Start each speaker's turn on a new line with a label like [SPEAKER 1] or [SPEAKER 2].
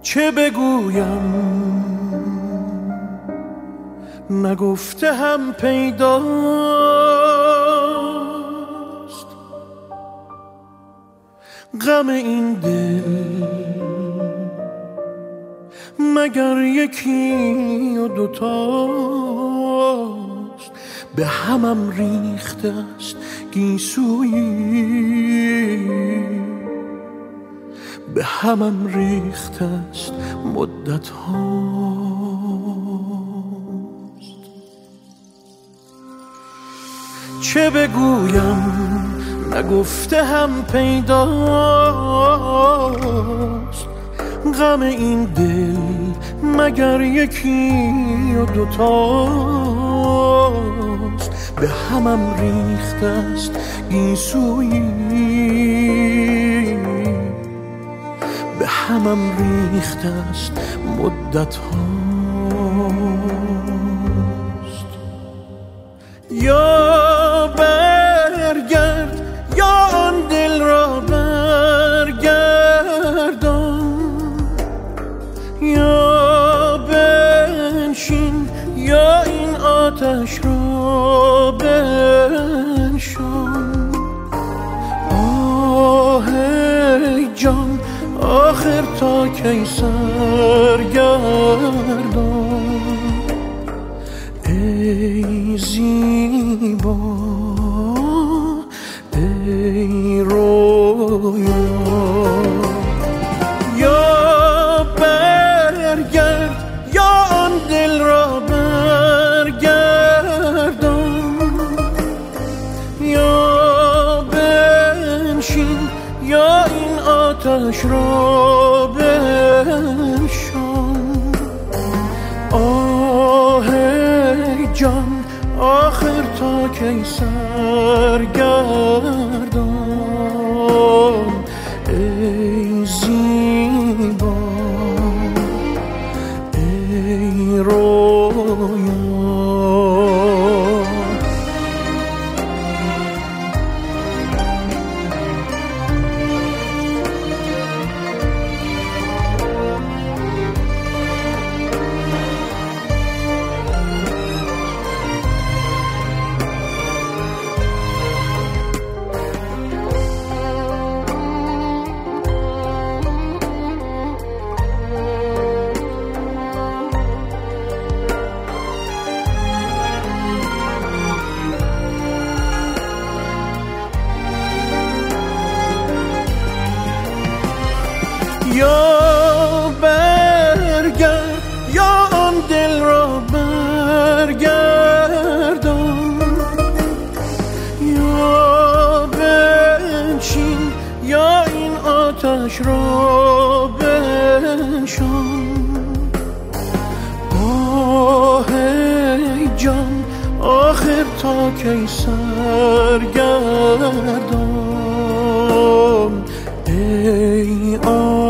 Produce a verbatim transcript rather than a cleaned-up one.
[SPEAKER 1] چه بگویم نگفته هم پیداست، غم این دل مگر یکی و دوتاست. به همم ریخته است گیسویی، به همم ریخته است مدت هاست. چه بگویم نگفته هم پیداست، غم این دل مگر یکی و دوتاست. به همم ریخته است گیسویی، به همم ریخته است مدت هاست. یا برگرد یا آن دل را برگردان، یا بنشین یا این آتش را بنشان. آه جان آخر تا کی سرگردان، ای زیبا ای رویا. یا برگرد یا آن دل را برگردان، یا بنشین یا این آتش را بنشان. آه جان آخر تا کی سرگردان، ای زیبا ای رویا. یا برگرد یا آن دل را برگردان، یا بنشین یا این آتش را بنشان. آه جان آخر تا کی سرگردان، ای آه